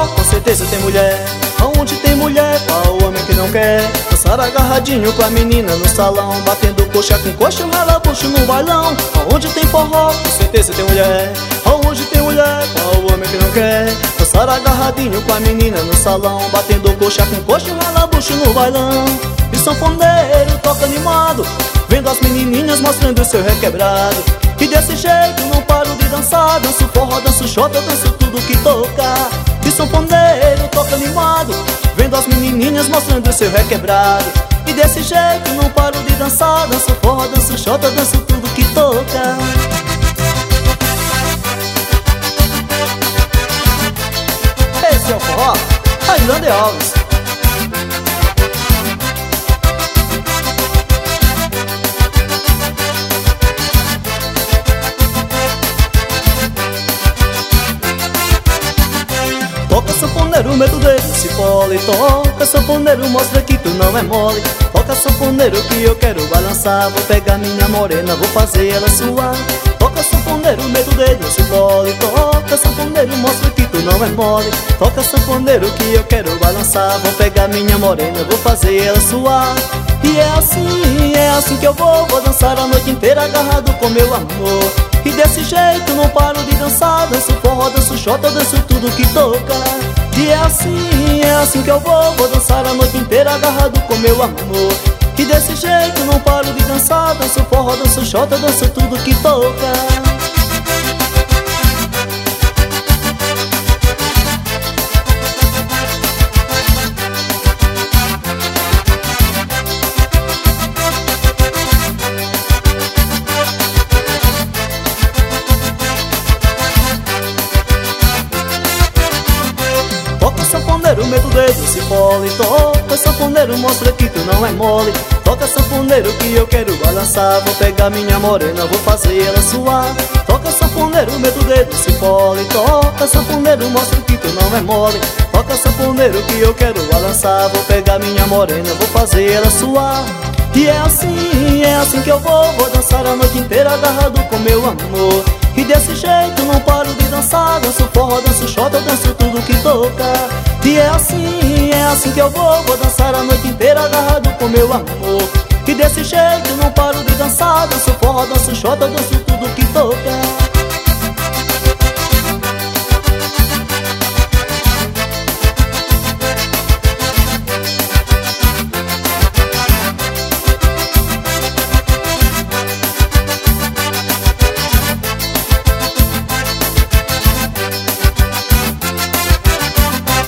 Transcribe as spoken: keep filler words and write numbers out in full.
forró, com certeza tem mulher. Aonde tem mulher, qual homem que não quer dançar agarradinho com a menina no salão, batendo coxa com coxa, ralabucho no bailão. Aonde tem forró, com certeza tem mulher. Aonde tem mulher, qual homem que não quer dançar agarradinho com a menina no salão, batendo coxa com coxa, ralabucho no bailão. E sanfoneiro toca animado, vendo as menininhas mostrando seu requebrado. E desse jeito não paro de dançar, danço forró, danço xota, danço tudo que toca. E sanfoneiro toca animado, vendo as menininhas mostrando seu requebrado. E desse jeito não paro de dançar, danço forró, danço xota, danço tudo que toca. Esse é o forró Highlander Alves. Toca sanfoneiro, medo dele, se pole. Toca sanfoneiro, mostra que tu não é mole. Toca sanfoneiro que eu quero balançar, vou pegar minha morena, vou fazer ela suar. Toca sanfoneiro, medo dele, se pole. Toca sanfoneiro, mostra que tu não é mole. Toca sanfoneiro que eu quero balançar, vou pegar minha morena, vou fazer ela suar. E é assim, é assim que eu vou, vou dançar a noite inteira agarrado com meu amor. E desse jeito não paro de dançar, danço forró, danço xota, danço tudo que toca. E é assim, é assim que eu vou, vou dançar a noite inteira agarrado com meu amor. E desse jeito não paro de dançar, danço forró, danço xota, danço tudo que toca. Sanfoneiro, medo dedo, se pole. Toca sanfoneiro, mostra que tu não é mole. Toca sanfoneiro que eu quero balançar, vou pegar minha morena, vou fazer ela suar. Toca sanfoneiro, medo dedo, se pole. Toca sanfoneiro, mostra que tu não é mole. Toca sanfoneiro que eu quero balançar, vou pegar minha morena, vou fazer ela suar. E é assim, é assim que eu vou, vou dançar a noite inteira agarrado com meu amor. E desse jeito não paro de dançar, danço forró, danço xota, danço tudo que toca. E é assim, é assim que eu vou, vou dançar a noite inteira agarrado com meu amor. E desse jeito não paro de dançar, danço forró, danço xota, danço tudo que toca.